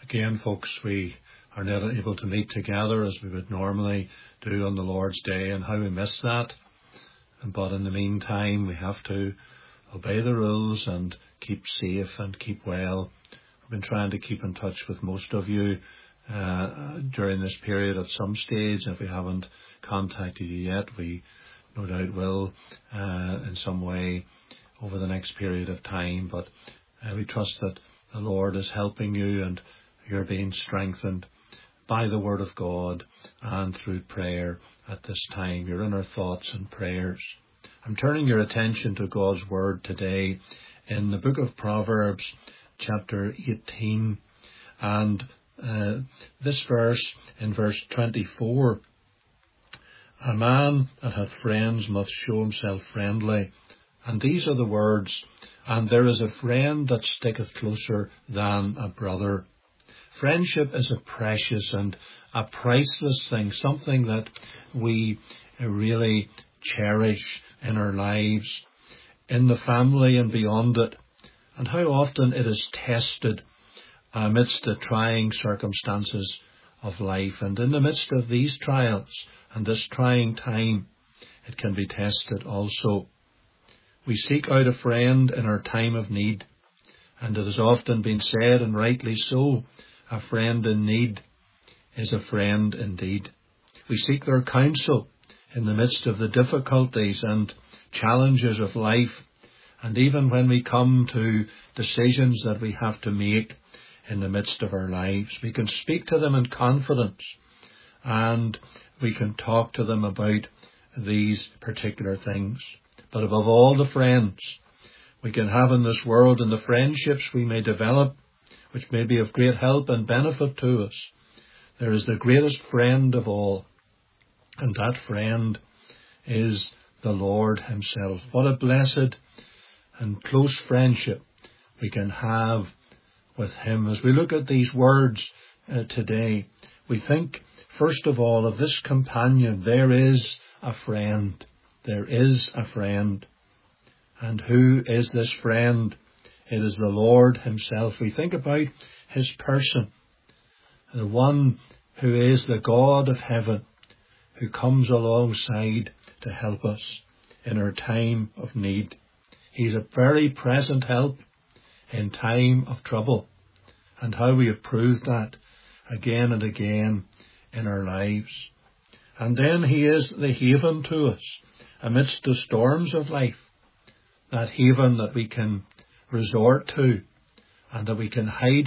Again, folks, we are not able to meet together as we would normally do on the Lord's Day, and how we miss that. But in the meantime, we have to obey the rules and keep safe and keep well. We've been trying to keep in touch with most of you during this period at some stage. If we haven't contacted you yet, we no doubt will in some way over the next period of time. But we trust that the Lord is helping you and you're being strengthened by the Word of God and through prayer at this time. You're in our thoughts and prayers. I'm turning your attention to God's Word today in the book of Proverbs, chapter 18, and this verse, in verse 24, a man that hath friends must show himself friendly. And these are the words, and there is a friend that sticketh closer than a brother. Friendship is a precious and a priceless thing, something that we really cherish in our lives, in the family and beyond it. And how often it is tested amidst the trying circumstances of life. And in the midst of these trials and this trying time, it can be tested also. We seek out a friend in our time of need. And it has often been said, and rightly so, a friend in need is a friend indeed. We seek their counsel in the midst of the difficulties and challenges of life. And even when we come to decisions that we have to make in the midst of our lives, we can speak to them in confidence and we can talk to them about these particular things. But above all, the friends we can have in this world and the friendships we may develop, which may be of great help and benefit to us, there is the greatest friend of all, and that friend is the Lord himself. What a blessed and close friendship we can have with him. As we look at these words today, we think first of all of this companion. There is a friend. There is a friend. And who is this friend? It is the Lord himself. We think about his person, the one who is the God of heaven, who comes alongside to help us in our time of need. He's a very present help in time of trouble, and how we have proved that again and again in our lives. And then he is the haven to us amidst the storms of life, that haven that we can resort to and that we can hide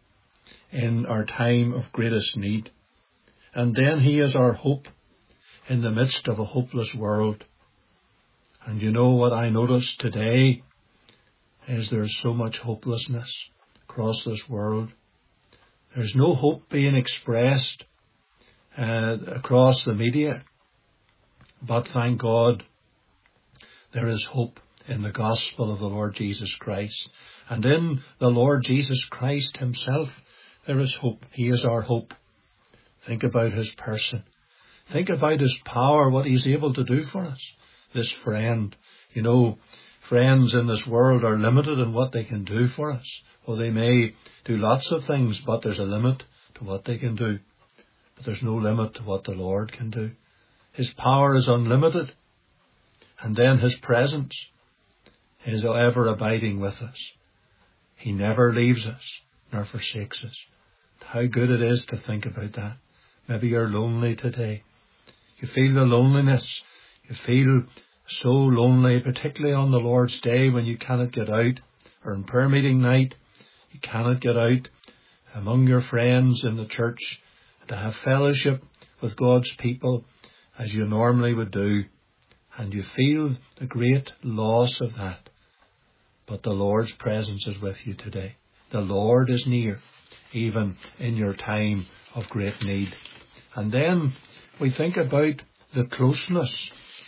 in our time of greatest need. And then he is our hope in the midst of a hopeless world. And you know what I noticed today is there's so much hopelessness across this world. There's no hope being expressed across the media. But thank God there is hope in the gospel of the Lord Jesus Christ. And in the Lord Jesus Christ himself, there is hope. He is our hope. Think about his person. Think about his power, what he's able to do for us. This friend. You know, friends in this world are limited in what they can do for us. Well, they may do lots of things, but there's a limit to what they can do. But there's no limit to what the Lord can do. His power is unlimited. And then his presence is ever abiding with us. He never leaves us nor forsakes us. How good it is to think about that. Maybe you're lonely today. You feel the loneliness. You feel so lonely, particularly on the Lord's Day when you cannot get out, or in prayer meeting night, you cannot get out among your friends in the church to have fellowship with God's people as you normally would do. And you feel the great loss of that. But the Lord's presence is with you today. The Lord is near, even in your time of great need. And then we think about the closeness,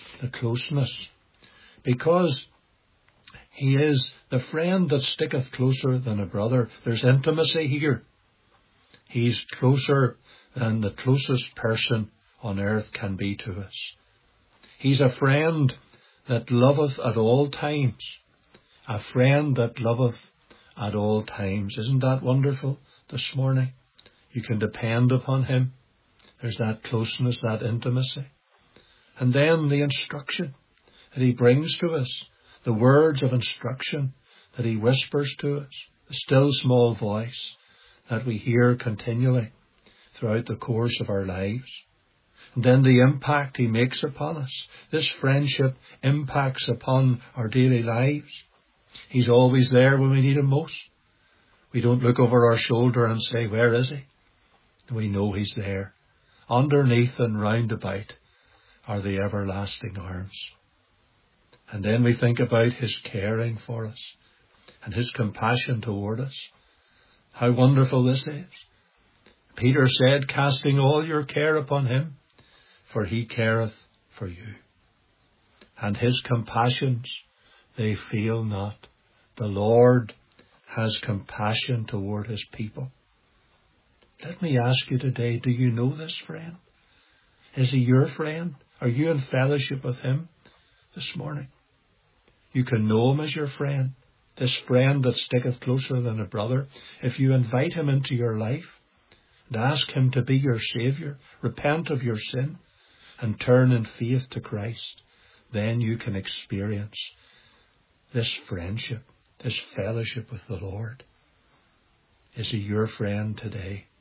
because he is the friend that sticketh closer than a brother. There's intimacy here. He's closer than the closest person on earth can be to us. He's a friend that loveth at all times. A friend that loveth at all times. Isn't that wonderful this morning? You can depend upon him. There's that closeness, that intimacy. And then the instruction that he brings to us, the words of instruction that he whispers to us, the still small voice that we hear continually throughout the course of our lives. And then the impact he makes upon us. This friendship impacts upon our daily lives. He's always there when we need him most. We don't look over our shoulder and say, where is he? We know he's there. Underneath and round about are the everlasting arms. And then we think about his caring for us and his compassion toward us. How wonderful this is. Peter said, casting all your care upon him, for he careth for you. And his compassions, they fail not. The Lord has compassion toward his people. Let me ask you today, do you know this friend? Is he your friend? Are you in fellowship with him this morning? You can know him as your friend, this friend that sticketh closer than a brother. If you invite him into your life and ask him to be your Saviour, repent of your sin and turn in faith to Christ, then you can experience this friendship, this fellowship with the Lord. Is he your friend today?